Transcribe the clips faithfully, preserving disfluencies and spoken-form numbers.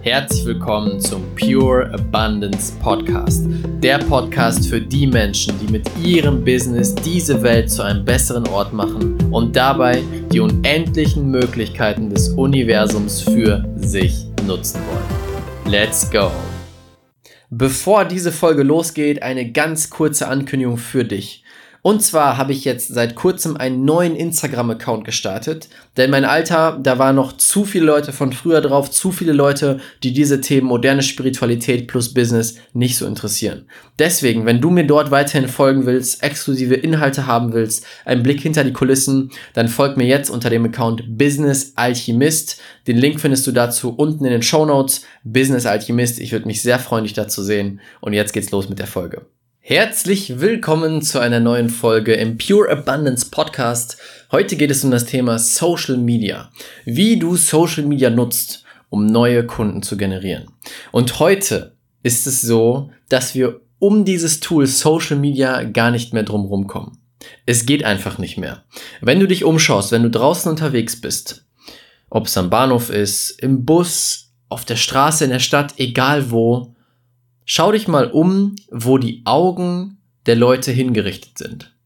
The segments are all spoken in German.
Herzlich willkommen zum Pure Abundance Podcast. Der Podcast für die Menschen, die mit ihrem Business diese Welt zu einem besseren Ort machen und dabei die unendlichen Möglichkeiten des Universums für sich nutzen wollen. Let's go! Bevor diese Folge losgeht, eine ganz kurze Ankündigung für dich. Und zwar habe ich jetzt seit kurzem einen neuen Instagram-Account gestartet, denn mein Alter, da waren noch zu viele Leute von früher drauf, zu viele Leute, die diese Themen moderne Spiritualität plus Business nicht so interessieren. Deswegen, wenn du mir dort weiterhin folgen willst, exklusive Inhalte haben willst, einen Blick hinter die Kulissen, dann folg mir jetzt unter dem Account Business Alchemist. Den Link findest du dazu unten in den Shownotes. Business Alchemist, ich würde mich sehr freuen, dich da zu sehen. Und jetzt geht's los mit der Folge. Herzlich willkommen zu einer neuen Folge im Pure Abundance Podcast. Heute geht es um das Thema Social Media. Wie du Social Media nutzt, um neue Kunden zu generieren. Und heute ist es so, dass wir um dieses Tool Social Media gar nicht mehr drum rumkommen. Es geht einfach nicht mehr. Wenn du dich umschaust, wenn du draußen unterwegs bist, ob es am Bahnhof ist, im Bus, auf der Straße, in der Stadt, egal wo, schau dich mal um, wo die Augen der Leute hingerichtet sind.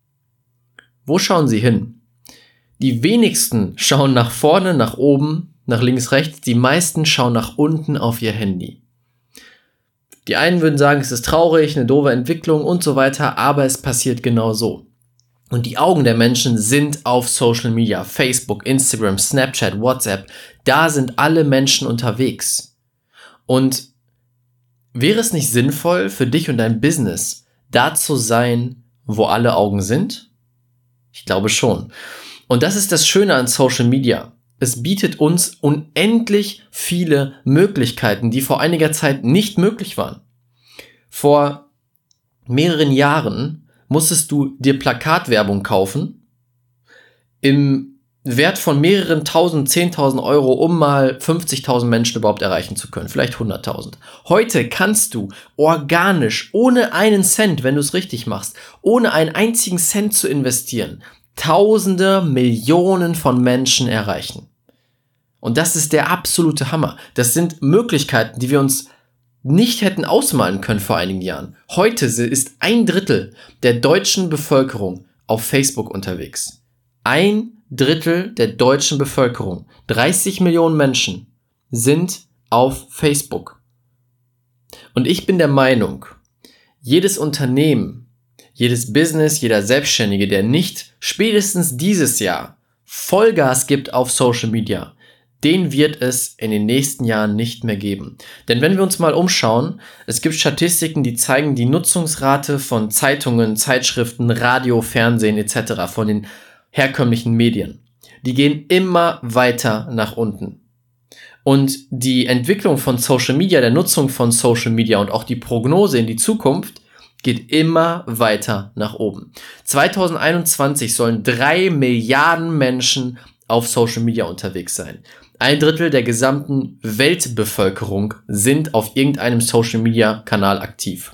Wo schauen sie hin? Die wenigsten schauen nach vorne, nach oben, nach links, rechts. Die meisten schauen nach unten auf ihr Handy. Die einen würden sagen, es ist traurig, eine doofe Entwicklung und so weiter, aber es passiert genau so. Und die Augen der Menschen sind auf Social Media, Facebook, Instagram, Snapchat, WhatsApp. Da sind alle Menschen unterwegs. Und wäre es nicht sinnvoll für dich und dein Business, da zu sein, wo alle Augen sind? Ich glaube schon. Und das ist das Schöne an Social Media. Es bietet uns unendlich viele Möglichkeiten, die vor einiger Zeit nicht möglich waren. Vor mehreren Jahren musstest du dir Plakatwerbung kaufen, im Wert von mehreren tausend, zehntausend Euro, um mal fünfzigtausend Menschen überhaupt erreichen zu können, vielleicht hunderttausend. Heute kannst du organisch, ohne einen Cent, wenn du es richtig machst, ohne einen einzigen Cent zu investieren, Tausende, Millionen von Menschen erreichen. Und das ist der absolute Hammer. Das sind Möglichkeiten, die wir uns nicht hätten ausmalen können vor einigen Jahren. Heute ist ein Drittel der deutschen Bevölkerung auf Facebook unterwegs. Ein Drittel der deutschen Bevölkerung, dreißig Millionen Menschen, sind auf Facebook. Und ich bin der Meinung, jedes Unternehmen, jedes Business, jeder Selbstständige, der nicht spätestens dieses Jahr Vollgas gibt auf Social Media, den wird es in den nächsten Jahren nicht mehr geben. Denn wenn wir uns mal umschauen, es gibt Statistiken, die zeigen die Nutzungsrate von Zeitungen, Zeitschriften, Radio, Fernsehen et cetera, von den herkömmlichen Medien. Die gehen immer weiter nach unten. Und die Entwicklung von Social Media, der Nutzung von Social Media und auch die Prognose in die Zukunft geht immer weiter nach oben. zwanzig einundzwanzig sollen drei Milliarden Menschen auf Social Media unterwegs sein. Ein Drittel der gesamten Weltbevölkerung sind auf irgendeinem Social Media Kanal aktiv.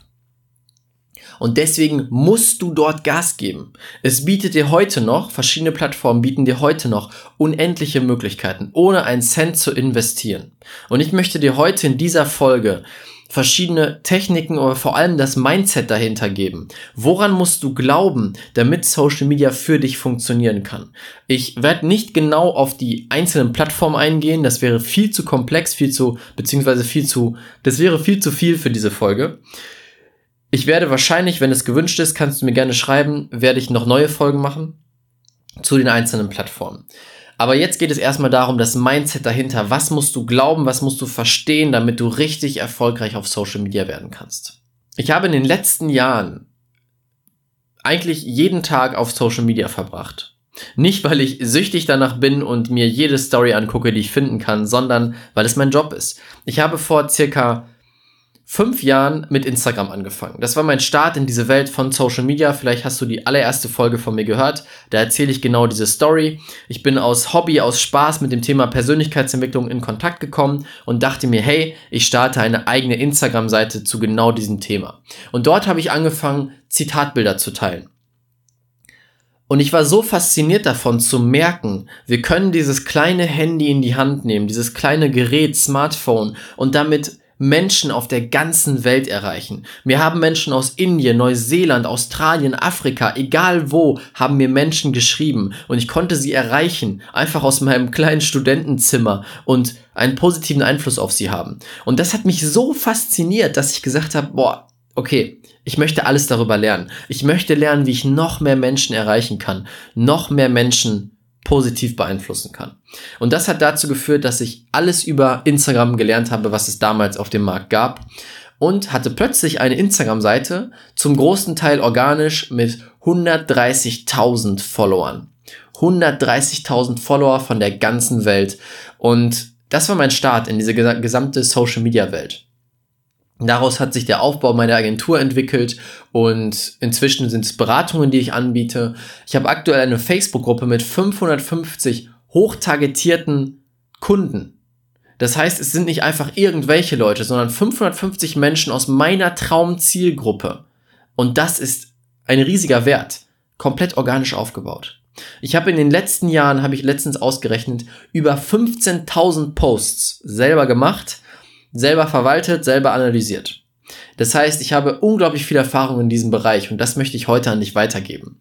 Und deswegen musst du dort Gas geben. Es bietet dir heute noch, verschiedene Plattformen bieten dir heute noch unendliche Möglichkeiten, ohne einen Cent zu investieren. Und ich möchte dir heute in dieser Folge verschiedene Techniken oder vor allem das Mindset dahinter geben. Woran musst du glauben, damit Social Media für dich funktionieren kann? Ich werde nicht genau auf die einzelnen Plattformen eingehen, das wäre viel zu komplex, viel zu, beziehungsweise viel zu, das wäre viel zu viel für diese Folge. Ich werde wahrscheinlich, wenn es gewünscht ist, kannst du mir gerne schreiben, werde ich noch neue Folgen machen zu den einzelnen Plattformen. Aber jetzt geht es erstmal darum, das Mindset dahinter. Was musst du glauben, was musst du verstehen, damit du richtig erfolgreich auf Social Media werden kannst? Ich habe in den letzten Jahren eigentlich jeden Tag auf Social Media verbracht. Nicht, weil ich süchtig danach bin und mir jede Story angucke, die ich finden kann, sondern weil es mein Job ist. Ich habe vor circa fünf Jahren mit Instagram angefangen. Das war mein Start in diese Welt von Social Media. Vielleicht hast du die allererste Folge von mir gehört. Da erzähle ich genau diese Story. Ich bin aus Hobby, aus Spaß mit dem Thema Persönlichkeitsentwicklung in Kontakt gekommen und dachte mir, hey, ich starte eine eigene Instagram-Seite zu genau diesem Thema. Und dort habe ich angefangen, Zitatbilder zu teilen. Und ich war so fasziniert davon zu merken, wir können dieses kleine Handy in die Hand nehmen, dieses kleine Gerät, Smartphone und damit Menschen auf der ganzen Welt erreichen. Mir haben Menschen aus Indien, Neuseeland, Australien, Afrika, egal wo, haben mir Menschen geschrieben und ich konnte sie erreichen, einfach aus meinem kleinen Studentenzimmer und einen positiven Einfluss auf sie haben. Und das hat mich so fasziniert, dass ich gesagt habe, boah, okay, ich möchte alles darüber lernen. Ich möchte lernen, wie ich noch mehr Menschen erreichen kann, noch mehr Menschen positiv beeinflussen kann. Und das hat dazu geführt, dass ich alles über Instagram gelernt habe, was es damals auf dem Markt gab und hatte plötzlich eine Instagram-Seite, zum großen Teil organisch mit hundertdreißigtausend Followern. hundertdreißigtausend Follower von der ganzen Welt. Und das war mein Start in diese gesamte Social-Media-Welt. Daraus hat sich der Aufbau meiner Agentur entwickelt und inzwischen sind es Beratungen, die ich anbiete. Ich habe aktuell eine Facebook-Gruppe mit fünfhundertfünfzig hochtargetierten Kunden. Das heißt, es sind nicht einfach irgendwelche Leute, sondern fünfhundertfünfzig Menschen aus meiner Traumzielgruppe. Und das ist ein riesiger Wert, komplett organisch aufgebaut. Ich habe in den letzten Jahren, habe ich letztens ausgerechnet, über fünfzehntausend Posts selber gemacht, selber verwaltet, selber analysiert. Das heißt, ich habe unglaublich viel Erfahrung in diesem Bereich und das möchte ich heute an dich weitergeben.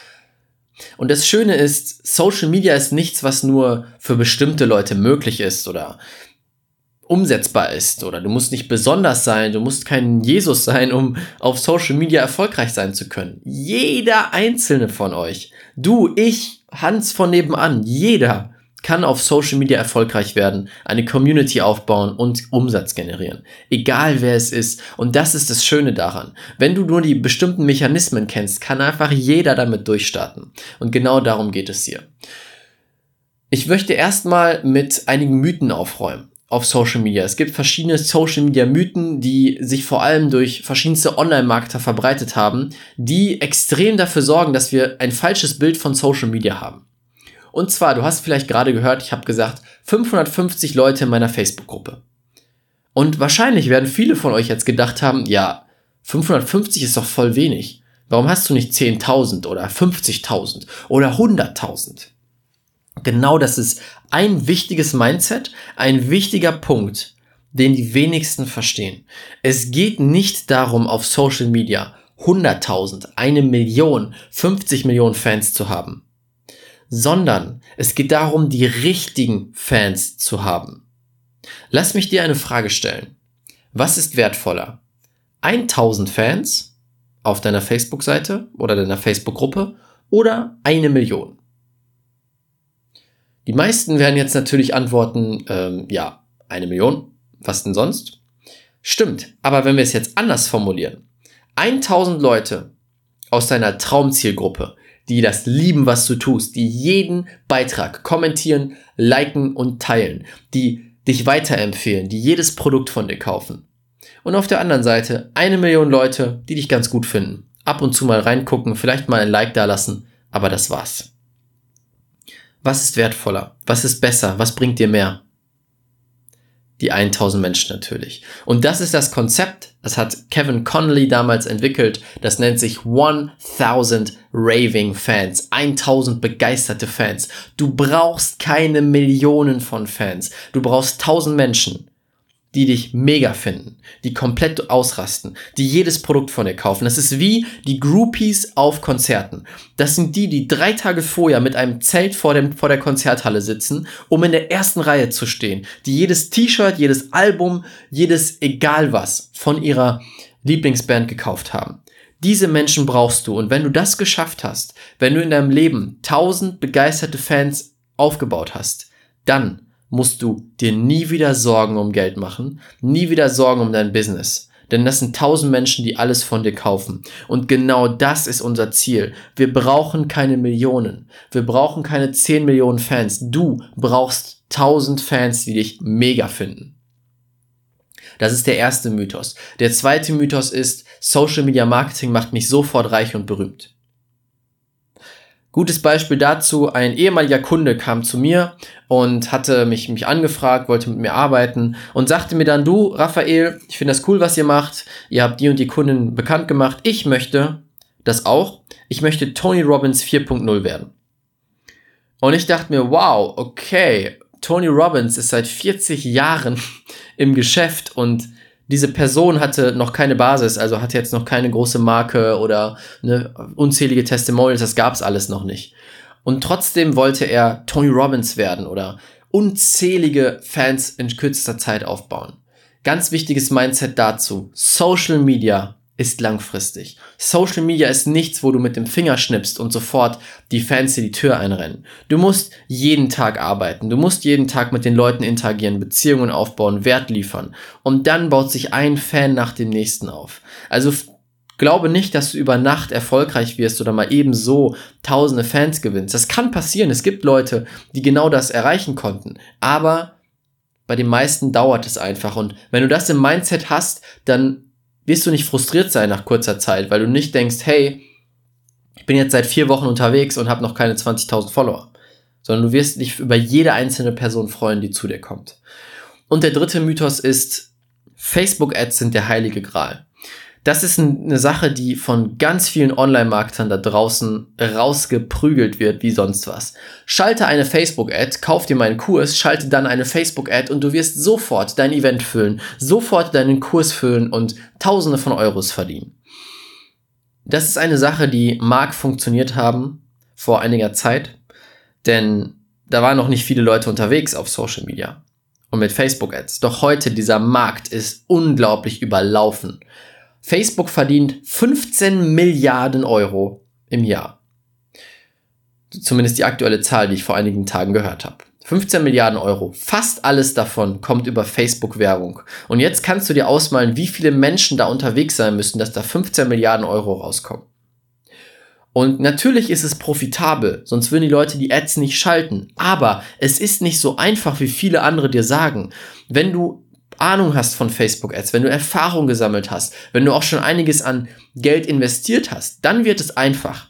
Und das Schöne ist, Social Media ist nichts, was nur für bestimmte Leute möglich ist oder umsetzbar ist oder du musst nicht besonders sein, du musst kein Jesus sein, um auf Social Media erfolgreich sein zu können. Jeder einzelne von euch, du, ich, Hans von nebenan, jeder kann auf Social Media erfolgreich werden, eine Community aufbauen und Umsatz generieren. Egal wer es ist. Und das ist das Schöne daran. Wenn du nur die bestimmten Mechanismen kennst, kann einfach jeder damit durchstarten. Und genau darum geht es hier. Ich möchte erstmal mit einigen Mythen aufräumen auf Social Media. Es gibt verschiedene Social Media Mythen, die sich vor allem durch verschiedenste Online-Marketer verbreitet haben, die extrem dafür sorgen, dass wir ein falsches Bild von Social Media haben. Und zwar, du hast vielleicht gerade gehört, ich habe gesagt, fünfhundertfünfzig Leute in meiner Facebook-Gruppe. Und wahrscheinlich werden viele von euch jetzt gedacht haben, ja, fünfhundertfünfzig ist doch voll wenig. Warum hast du nicht zehntausend oder fünfzigtausend oder hunderttausend? Genau das ist ein wichtiges Mindset, ein wichtiger Punkt, den die wenigsten verstehen. Es geht nicht darum, auf Social Media hunderttausend, eine Million, fünfzig Millionen Fans zu haben, sondern es geht darum, die richtigen Fans zu haben. Lass mich dir eine Frage stellen. Was ist wertvoller? tausend Fans auf deiner Facebook-Seite oder deiner Facebook-Gruppe oder eine Million? Die meisten werden jetzt natürlich antworten, ähm, ja, eine Million, was denn sonst? Stimmt, aber wenn wir es jetzt anders formulieren, tausend Leute aus deiner Traumzielgruppe, die das lieben, was du tust, die jeden Beitrag kommentieren, liken und teilen, die dich weiterempfehlen, die jedes Produkt von dir kaufen. Und auf der anderen Seite eine Million Leute, die dich ganz gut finden, ab und zu mal reingucken, vielleicht mal ein Like dalassen, aber das war's. Was ist wertvoller? Was ist besser? Was bringt dir mehr? Die tausend Menschen natürlich. Und das ist das Konzept, das hat Kevin Connolly damals entwickelt, das nennt sich tausend Raving Fans, tausend begeisterte Fans. Du brauchst keine Millionen von Fans, du brauchst tausend Menschen, die dich mega finden, die komplett ausrasten, die jedes Produkt von dir kaufen. Das ist wie die Groupies auf Konzerten. Das sind die, die drei Tage vorher mit einem Zelt vor, dem, vor der Konzerthalle sitzen, um in der ersten Reihe zu stehen, die jedes T-Shirt, jedes Album, jedes egal was von ihrer Lieblingsband gekauft haben. Diese Menschen brauchst du und wenn du das geschafft hast, wenn du in deinem Leben tausend begeisterte Fans aufgebaut hast, dann musst du dir nie wieder Sorgen um Geld machen, nie wieder Sorgen um dein Business. Denn das sind tausend Menschen, die alles von dir kaufen. Und genau das ist unser Ziel. Wir brauchen keine Millionen. Wir brauchen keine zehn Millionen Fans. Du brauchst tausend Fans, die dich mega finden. Das ist der erste Mythos. Der zweite Mythos ist, Social Media Marketing macht mich sofort reich und berühmt. Gutes Beispiel dazu, ein ehemaliger Kunde kam zu mir und hatte mich, mich angefragt, wollte mit mir arbeiten und sagte mir dann, du Raphael, ich finde das cool, was ihr macht, ihr habt die und die Kundin bekannt gemacht, ich möchte das auch, ich möchte Tony Robbins vier Punkt null werden. Und ich dachte mir, wow, okay, Tony Robbins ist seit vierzig Jahren im Geschäft und diese Person hatte noch keine Basis, also hatte jetzt noch keine große Marke oder ne, unzählige Testimonials, das gab's alles noch nicht. Und trotzdem wollte er Tony Robbins werden oder unzählige Fans in kürzester Zeit aufbauen. Ganz wichtiges Mindset dazu. Social Media ist langfristig. Social Media ist nichts, wo du mit dem Finger schnippst und sofort die Fans dir die Tür einrennen. Du musst jeden Tag arbeiten. Du musst jeden Tag mit den Leuten interagieren, Beziehungen aufbauen, Wert liefern. Und dann baut sich ein Fan nach dem nächsten auf. Also glaube nicht, dass du über Nacht erfolgreich wirst oder mal ebenso tausende Fans gewinnst. Das kann passieren. Es gibt Leute, die genau das erreichen konnten. Aber bei den meisten dauert es einfach. Und wenn du das im Mindset hast, dann wirst du nicht frustriert sein nach kurzer Zeit, weil du nicht denkst, hey, ich bin jetzt seit vier Wochen unterwegs und habe noch keine zwanzigtausend Follower. Sondern du wirst dich über jede einzelne Person freuen, die zu dir kommt. Und der dritte Mythos ist, Facebook-Ads sind der heilige Gral. Das ist eine Sache, die von ganz vielen Online-Marketern da draußen rausgeprügelt wird, wie sonst was. Schalte eine Facebook-Ad, kauf dir meinen Kurs, schalte dann eine Facebook-Ad und du wirst sofort dein Event füllen, sofort deinen Kurs füllen und Tausende von Euros verdienen. Das ist eine Sache, die mag funktioniert haben vor einiger Zeit, denn da waren noch nicht viele Leute unterwegs auf Social Media und mit Facebook-Ads. Doch heute, dieser Markt ist unglaublich überlaufen. Facebook verdient fünfzehn Milliarden Euro im Jahr. Zumindest die aktuelle Zahl, die ich vor einigen Tagen gehört habe. fünfzehn Milliarden Euro. Fast alles davon kommt über Facebook-Werbung. Und jetzt kannst du dir ausmalen, wie viele Menschen da unterwegs sein müssen, dass da fünfzehn Milliarden Euro rauskommen. Und natürlich ist es profitabel, sonst würden die Leute die Ads nicht schalten. Aber es ist nicht so einfach, wie viele andere dir sagen. Wenn du Ahnung hast von Facebook-Ads, wenn du Erfahrung gesammelt hast, wenn du auch schon einiges an Geld investiert hast, dann wird es einfach.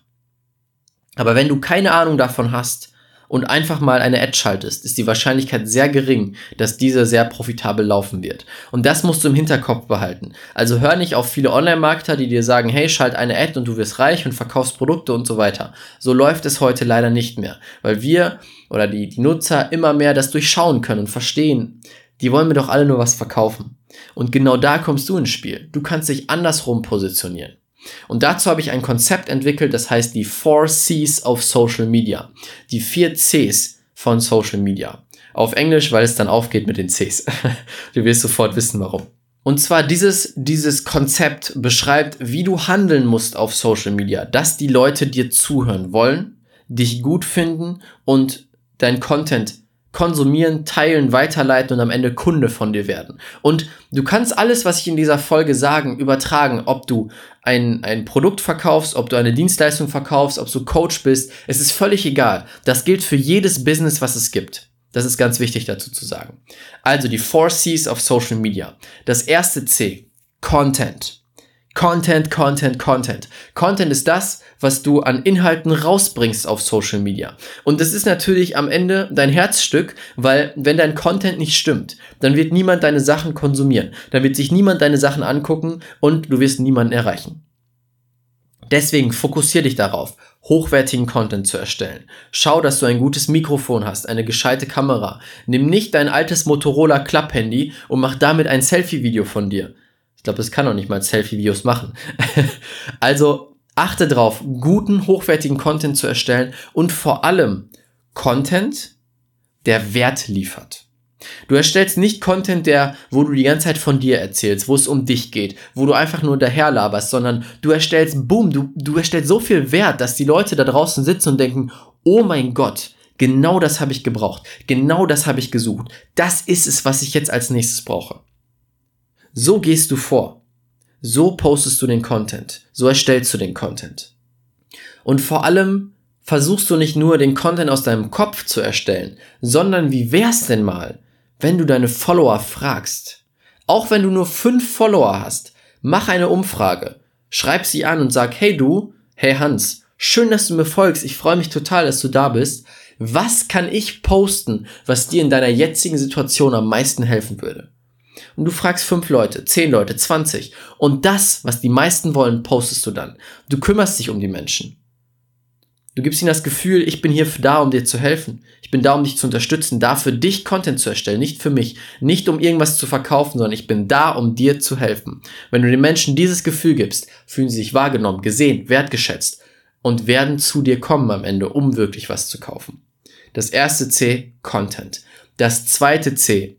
Aber wenn du keine Ahnung davon hast und einfach mal eine Ad schaltest, ist die Wahrscheinlichkeit sehr gering, dass diese sehr profitabel laufen wird. Und das musst du im Hinterkopf behalten. Also hör nicht auf viele Online-Marketer, die dir sagen, hey, schalt eine Ad und du wirst reich und verkaufst Produkte und so weiter. So läuft es heute leider nicht mehr, weil wir oder die, die Nutzer immer mehr das durchschauen können und verstehen, die wollen mir doch alle nur was verkaufen. Und genau da kommst du ins Spiel. Du kannst dich andersrum positionieren. Und dazu habe ich ein Konzept entwickelt, das heißt die Four C's of Social Media. Die vier C's von Social Media. Auf Englisch, weil es dann aufgeht mit den C's. Du wirst sofort wissen, warum. Und zwar dieses, dieses Konzept beschreibt, wie du handeln musst auf Social Media, dass die Leute dir zuhören wollen, dich gut finden und dein Content konsumieren, teilen, weiterleiten und am Ende Kunde von dir werden. Und du kannst alles, was ich in dieser Folge sagen, übertragen, ob du ein, ein Produkt verkaufst, ob du eine Dienstleistung verkaufst, ob du Coach bist. Es ist völlig egal. Das gilt für jedes Business, was es gibt. Das ist ganz wichtig dazu zu sagen. Also die Four C's of Social Media. Das erste C, Content. Content, Content, Content. Content ist das, was du an Inhalten rausbringst auf Social Media. Und das ist natürlich am Ende dein Herzstück, weil wenn dein Content nicht stimmt, dann wird niemand deine Sachen konsumieren. Dann wird sich niemand deine Sachen angucken und du wirst niemanden erreichen. Deswegen fokussier dich darauf, hochwertigen Content zu erstellen. Schau, dass du ein gutes Mikrofon hast, eine gescheite Kamera. Nimm nicht dein altes Motorola Klapp-Handy und mach damit ein Selfie-Video von dir. Ich glaube, das kann auch nicht mal Selfie-Videos machen. Also achte drauf, guten, hochwertigen Content zu erstellen und vor allem Content, der Wert liefert. Du erstellst nicht Content, der, wo du die ganze Zeit von dir erzählst, wo es um dich geht, wo du einfach nur daherlaberst, sondern du erstellst, boom, du, du erstellst so viel Wert, dass die Leute da draußen sitzen und denken, oh mein Gott, genau das habe ich gebraucht, genau das habe ich gesucht, das ist es, was ich jetzt als nächstes brauche. So gehst du vor. So postest du den Content. So erstellst du den Content. Und vor allem versuchst du nicht nur den Content aus deinem Kopf zu erstellen, sondern wie wär's denn mal, wenn du deine Follower fragst? Auch wenn du nur fünf Follower hast, mach eine Umfrage. Schreib sie an und sag, hey du, hey Hans, schön, dass du mir folgst. Ich freue mich total, dass du da bist. Was kann ich posten, was dir in deiner jetzigen Situation am meisten helfen würde? Und du fragst fünf Leute, zehn Leute, zwanzig. Und das, was die meisten wollen, postest du dann. Du kümmerst dich um die Menschen. Du gibst ihnen das Gefühl, ich bin hier da, um dir zu helfen. Ich bin da, um dich zu unterstützen, da für dich Content zu erstellen, nicht für mich. Nicht um irgendwas zu verkaufen, sondern ich bin da, um dir zu helfen. Wenn du den Menschen dieses Gefühl gibst, fühlen sie sich wahrgenommen, gesehen, wertgeschätzt und werden zu dir kommen am Ende, um wirklich was zu kaufen. Das erste C, Content. Das zweite C,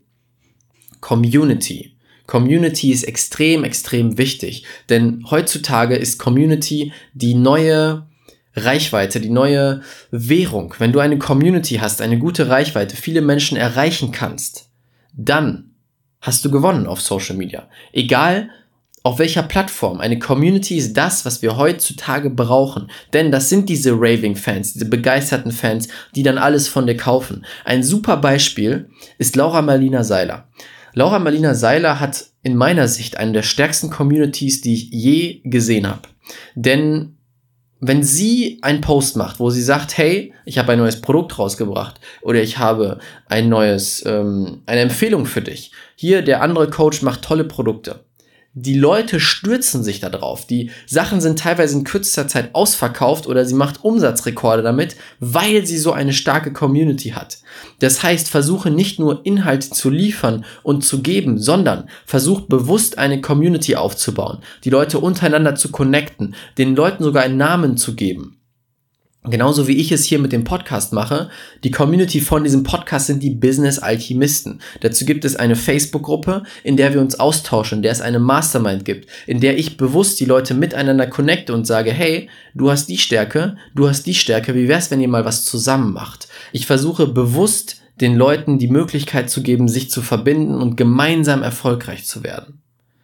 Community. Community ist extrem, extrem wichtig, denn heutzutage ist Community die neue Reichweite, die neue Währung. Wenn du eine Community hast, eine gute Reichweite, viele Menschen erreichen kannst, dann hast du gewonnen auf Social Media. Egal auf welcher Plattform. Eine Community ist das, was wir heutzutage brauchen. Denn das sind diese Raving-Fans, diese begeisterten Fans, die dann alles von dir kaufen. Ein super Beispiel ist Laura Marlina Seiler. Laura Marlina Seiler hat in meiner Sicht eine der stärksten Communities, die ich je gesehen habe. Denn wenn sie einen Post macht, wo sie sagt, hey, ich habe ein neues Produkt rausgebracht oder ich habe ein neues, ähm, eine Empfehlung für dich. Hier, der andere Coach macht tolle Produkte. Die Leute stürzen sich da drauf. Die Sachen sind teilweise in kürzester Zeit ausverkauft oder sie macht Umsatzrekorde damit, weil sie so eine starke Community hat. Das heißt, versuche nicht nur Inhalte zu liefern und zu geben, sondern versuch bewusst eine Community aufzubauen, die Leute untereinander zu connecten, den Leuten sogar einen Namen zu geben. Genauso wie ich es hier mit dem Podcast mache, die Community von diesem Podcast sind die Business-Alchemisten. Dazu gibt es eine Facebook-Gruppe, in der wir uns austauschen, in der es eine Mastermind gibt, in der ich bewusst die Leute miteinander connecte und sage, hey, du hast die Stärke, du hast die Stärke, wie wär's, wenn ihr mal was zusammen macht? Ich versuche bewusst den Leuten die Möglichkeit zu geben, sich zu verbinden und gemeinsam erfolgreich zu werden.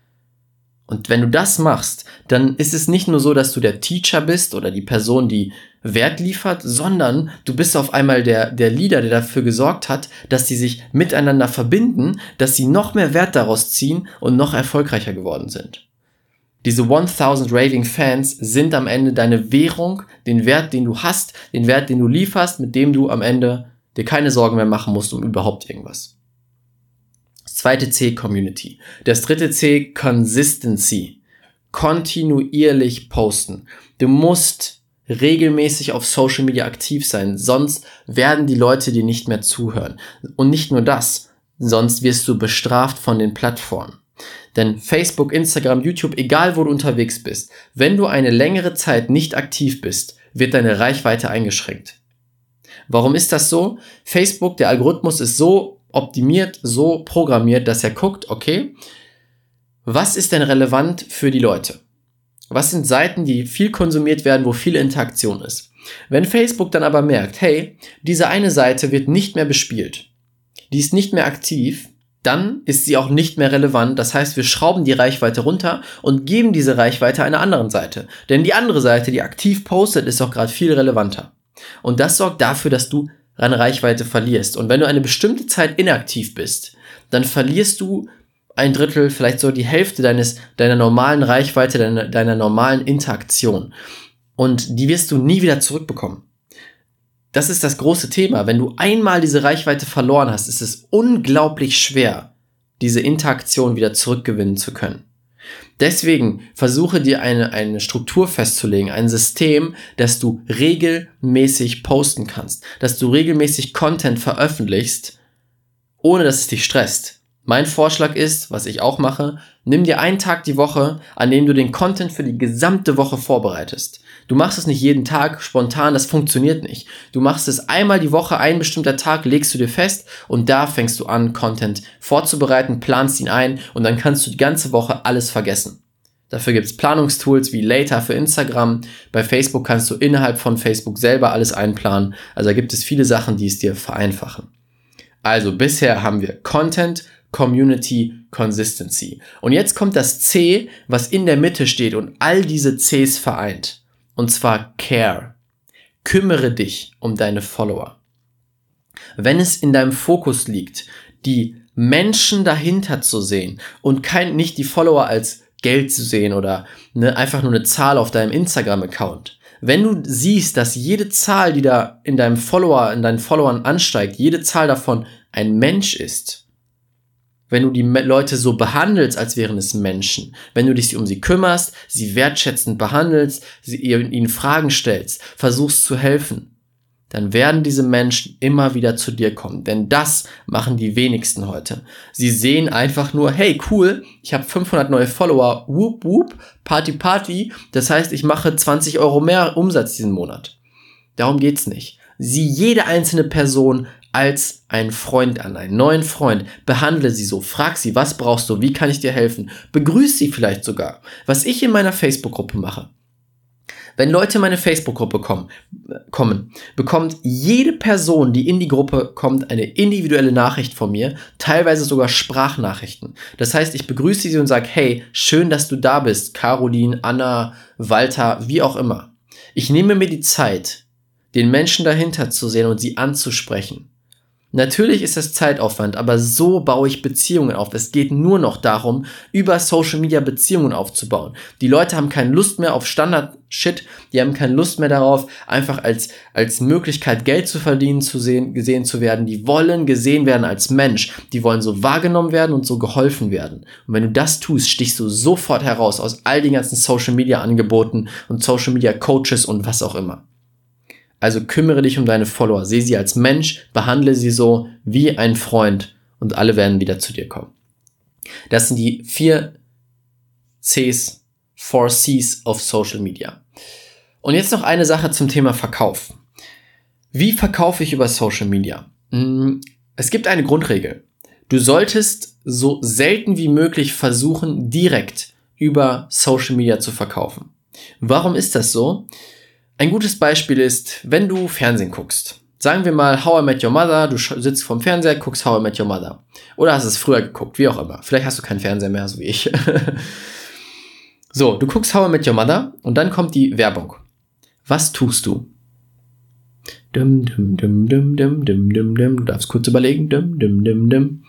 Und wenn du das machst, dann ist es nicht nur so, dass du der Teacher bist oder die Person, die Wert liefert, sondern du bist auf einmal der, der Leader, der dafür gesorgt hat, dass sie sich miteinander verbinden, dass sie noch mehr Wert daraus ziehen und noch erfolgreicher geworden sind. Diese tausend Raving Fans sind am Ende deine Währung, den Wert, den du hast, den Wert, den du lieferst, mit dem du am Ende dir keine Sorgen mehr machen musst um überhaupt irgendwas. Das zweite C, Community. Das dritte C, Consistency. Kontinuierlich posten. Du musst regelmäßig auf Social Media aktiv sein, sonst werden die Leute dir nicht mehr zuhören. Und nicht nur das, sonst wirst du bestraft von den Plattformen. Denn Facebook, Instagram, YouTube, egal wo du unterwegs bist, wenn du eine längere Zeit nicht aktiv bist, wird deine Reichweite eingeschränkt. Warum ist das so? Facebook, der Algorithmus ist so optimiert, so programmiert, dass er guckt, okay, was ist denn relevant für die Leute? Was sind Seiten, die viel konsumiert werden, wo viel Interaktion ist? Wenn Facebook dann aber merkt, hey, diese eine Seite wird nicht mehr bespielt, die ist nicht mehr aktiv, dann ist sie auch nicht mehr relevant. Das heißt, wir schrauben die Reichweite runter und geben diese Reichweite einer anderen Seite. Denn die andere Seite, die aktiv postet, ist auch gerade viel relevanter. Und das sorgt dafür, dass du an Reichweite verlierst. Und wenn du eine bestimmte Zeit inaktiv bist, dann verlierst du ein Drittel, vielleicht so die Hälfte deines, deiner normalen Reichweite, deiner, deiner normalen Interaktion. Und die wirst du nie wieder zurückbekommen. Das ist das große Thema. Wenn du einmal diese Reichweite verloren hast, ist es unglaublich schwer, diese Interaktion wieder zurückgewinnen zu können. Deswegen versuche dir eine, eine Struktur festzulegen, ein System, dass du regelmäßig posten kannst, dass du regelmäßig Content veröffentlichst, ohne dass es dich stresst. Mein Vorschlag ist, was ich auch mache, nimm dir einen Tag die Woche, an dem du den Content für die gesamte Woche vorbereitest. Du machst es nicht jeden Tag spontan, das funktioniert nicht. Du machst es einmal die Woche, ein bestimmter Tag legst du dir fest und da fängst du an, Content vorzubereiten, planst ihn ein und dann kannst du die ganze Woche alles vergessen. Dafür gibt es Planungstools wie Later für Instagram. Bei Facebook kannst du innerhalb von Facebook selber alles einplanen. Also da gibt es viele Sachen, die es dir vereinfachen. Also bisher haben wir Content, Community, Consistency. Und jetzt kommt das C, was in der Mitte steht und all diese Cs vereint. Und zwar Care. Kümmere dich um deine Follower. Wenn es in deinem Fokus liegt, die Menschen dahinter zu sehen und kein, nicht die Follower als Geld zu sehen oder ne, einfach nur eine Zahl auf deinem Instagram-Account. Wenn du siehst, dass jede Zahl, die da in deinem Follower, in deinen Followern ansteigt, jede Zahl davon ein Mensch ist, wenn du die Leute so behandelst, als wären es Menschen, wenn du dich um sie kümmerst, sie wertschätzend behandelst, sie, ihnen Fragen stellst, versuchst zu helfen, dann werden diese Menschen immer wieder zu dir kommen. Denn das machen die wenigsten heute. Sie sehen einfach nur, hey, cool, ich habe fünfhundert neue Follower, whoop, whoop, Party, Party. Das heißt, ich mache zwanzig Euro mehr Umsatz diesen Monat. Darum geht's nicht. Sieh jede einzelne Person als einen Freund an, einen neuen Freund. Behandle sie so, frag sie, was brauchst du, wie kann ich dir helfen? Begrüß sie vielleicht sogar. Was ich in meiner Facebook-Gruppe mache. Wenn Leute in meine Facebook-Gruppe kommen, kommen, bekommt jede Person, die in die Gruppe kommt, eine individuelle Nachricht von mir, teilweise sogar Sprachnachrichten. Das heißt, ich begrüße sie und sage, hey, schön, dass du da bist, Caroline, Anna, Walter, wie auch immer. Ich nehme mir die Zeit, den Menschen dahinter zu sehen und sie anzusprechen. Natürlich ist das Zeitaufwand, aber so baue ich Beziehungen auf. Es geht nur noch darum, über Social Media Beziehungen aufzubauen. Die Leute haben keine Lust mehr auf Standard-Shit, die haben keine Lust mehr darauf, einfach als, als Möglichkeit Geld zu verdienen, zu sehen, gesehen zu werden. Die wollen gesehen werden als Mensch. Die wollen so wahrgenommen werden und so geholfen werden. Und wenn du das tust, stichst du sofort heraus aus all den ganzen Social Media Angeboten und Social Media Coaches und was auch immer. Also kümmere dich um deine Follower, sehe sie als Mensch, behandle sie so wie ein Freund und alle werden wieder zu dir kommen. Das sind die vier C's, four C's auf Social Media. Und jetzt noch eine Sache zum Thema Verkauf. Wie verkaufe ich über Social Media? Es gibt eine Grundregel. Du solltest so selten wie möglich versuchen, direkt über Social Media zu verkaufen. Warum ist das so? Ein gutes Beispiel ist, wenn du Fernsehen guckst. Sagen wir mal How I Met Your Mother, du sitzt vorm Fernseher, guckst How I Met Your Mother. Oder hast es früher geguckt, wie auch immer. Vielleicht hast du keinen Fernseher mehr, so wie ich. So, du guckst How I Met Your Mother und dann kommt die Werbung. Was tust du? Dum, dum, dum, dum, dum, dum, dum, dum. Du darfst kurz überlegen. Dum, dum, dum, dum.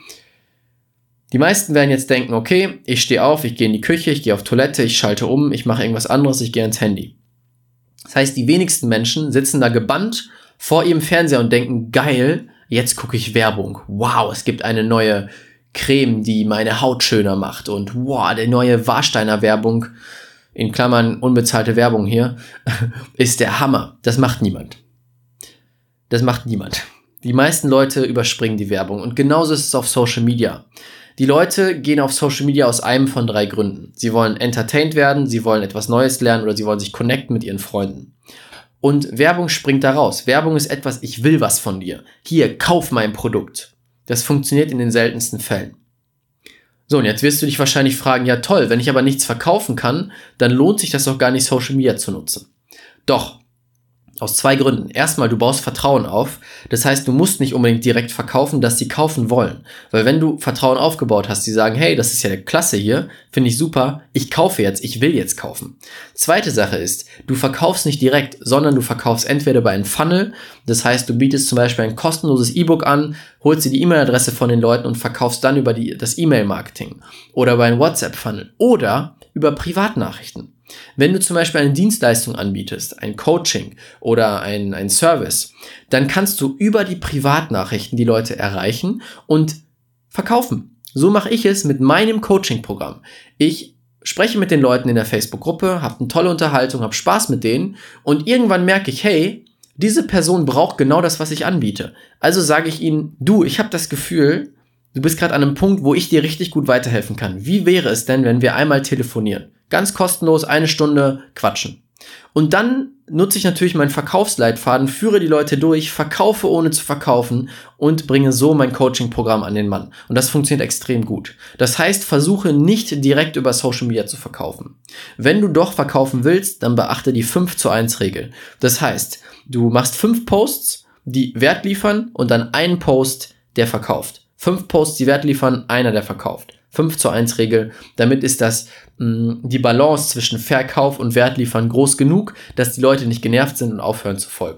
Die meisten werden jetzt denken, okay, ich stehe auf, ich gehe in die Küche, ich gehe auf Toilette, ich schalte um, ich mache irgendwas anderes, ich gehe ans Handy. Das heißt, die wenigsten Menschen sitzen da gebannt vor ihrem Fernseher und denken, geil, jetzt gucke ich Werbung. Wow, es gibt eine neue Creme, die meine Haut schöner macht. Und wow, die neue Warsteiner Werbung, in Klammern unbezahlte Werbung hier, ist der Hammer. Das macht niemand. Das macht niemand. Die meisten Leute überspringen die Werbung. Und genauso ist es auf Social Media. Die Leute gehen auf Social Media aus einem von drei Gründen. Sie wollen entertained werden, sie wollen etwas Neues lernen oder sie wollen sich connecten mit ihren Freunden. Und Werbung springt da raus. Werbung ist etwas, ich will was von dir. Hier, kauf mein Produkt. Das funktioniert in den seltensten Fällen. So, und jetzt wirst du dich wahrscheinlich fragen, ja toll, wenn ich aber nichts verkaufen kann, dann lohnt sich das doch gar nicht, Social Media zu nutzen. Doch. Aus zwei Gründen. Erstmal, du baust Vertrauen auf. Das heißt, du musst nicht unbedingt direkt verkaufen, dass sie kaufen wollen. Weil wenn du Vertrauen aufgebaut hast, die sagen, hey, das ist ja der Klasse hier, finde ich super, ich kaufe jetzt, ich will jetzt kaufen. Zweite Sache ist, du verkaufst nicht direkt, sondern du verkaufst entweder bei einem Funnel, das heißt, du bietest zum Beispiel ein kostenloses E-Book an, holst dir die E-Mail-Adresse von den Leuten und verkaufst dann über die, das E-Mail-Marketing. Oder bei einem WhatsApp-Funnel. Oder über Privatnachrichten. Wenn du zum Beispiel eine Dienstleistung anbietest, ein Coaching oder ein, ein Service, dann kannst du über die Privatnachrichten die Leute erreichen und verkaufen. So mache ich es mit meinem Coaching-Programm. Ich spreche mit den Leuten in der Facebook-Gruppe, habe eine tolle Unterhaltung, habe Spaß mit denen und irgendwann merke ich, hey, diese Person braucht genau das, was ich anbiete. Also sage ich ihnen, du, ich habe das Gefühl, du bist gerade an einem Punkt, wo ich dir richtig gut weiterhelfen kann. Wie wäre es denn, wenn wir einmal telefonieren? Ganz kostenlos, eine Stunde quatschen. Und dann nutze ich natürlich meinen Verkaufsleitfaden, führe die Leute durch, verkaufe ohne zu verkaufen und bringe so mein Coaching-Programm an den Mann. Und das funktioniert extrem gut. Das heißt, versuche nicht direkt über Social Media zu verkaufen. Wenn du doch verkaufen willst, dann beachte die fünf zu eins Regel. Das heißt, du machst fünf Posts, die Wert liefern und dann einen Post, der verkauft. Fünf Posts, die Wert liefern, einer, der verkauft. fünf zu eins Regel. Damit ist das mh, die Balance zwischen Verkauf und Wert liefern groß genug, dass die Leute nicht genervt sind und aufhören zu folgen.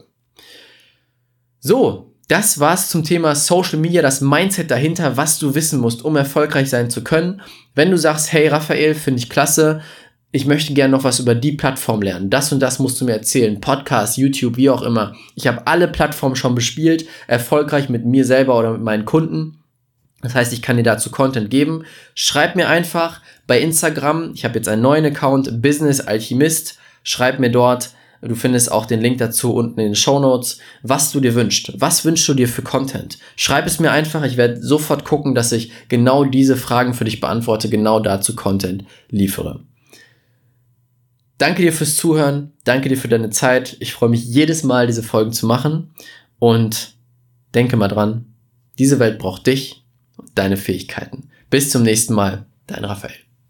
So, das war's zum Thema Social Media, das Mindset dahinter, was du wissen musst, um erfolgreich sein zu können. Wenn du sagst, hey Raphael, finde ich klasse, ich möchte gerne noch was über die Plattform lernen, das und das musst du mir erzählen, Podcast, YouTube, wie auch immer. Ich habe alle Plattformen schon bespielt, erfolgreich mit mir selber oder mit meinen Kunden. Das heißt, ich kann dir dazu Content geben. Schreib mir einfach bei Instagram, ich habe jetzt einen neuen Account, Business Alchemist, schreib mir dort, du findest auch den Link dazu unten in den Shownotes, was du dir wünschst. Was wünschst du dir für Content? Schreib es mir einfach, ich werde sofort gucken, dass ich genau diese Fragen für dich beantworte, genau dazu Content liefere. Danke dir fürs Zuhören, danke dir für deine Zeit. Ich freue mich jedes Mal, diese Folgen zu machen und denke mal dran, diese Welt braucht dich und deine Fähigkeiten. Bis zum nächsten Mal, dein Raphael.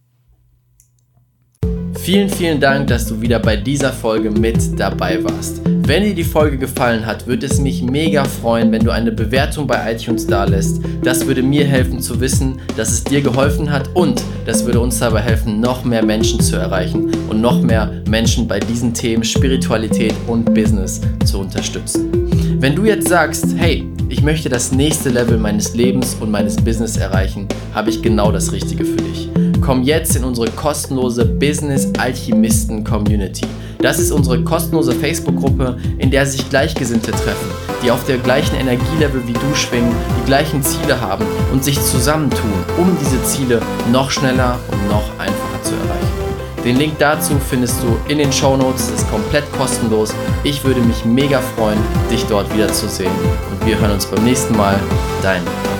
Vielen, vielen Dank, dass du wieder bei dieser Folge mit dabei warst. Wenn dir die Folge gefallen hat, würde es mich mega freuen, wenn du eine Bewertung bei iTunes dalässt. Das würde mir helfen zu wissen, dass es dir geholfen hat und das würde uns dabei helfen, noch mehr Menschen zu erreichen und noch mehr Menschen bei diesen Themen Spiritualität und Business zu unterstützen. Wenn du jetzt sagst, hey, ich möchte das nächste Level meines Lebens und meines Business erreichen, habe ich genau das Richtige für dich. Komm jetzt in unsere kostenlose Business Alchemisten Community. Das ist unsere kostenlose Facebook-Gruppe, in der sich Gleichgesinnte treffen, die auf der gleichen Energielevel wie du schwingen, die gleichen Ziele haben und sich zusammentun, um diese Ziele noch schneller und noch einfacher zu erreichen. Den Link dazu findest du in den Shownotes, das ist komplett kostenlos. Ich würde mich mega freuen, dich dort wiederzusehen und wir hören uns beim nächsten Mal. Dein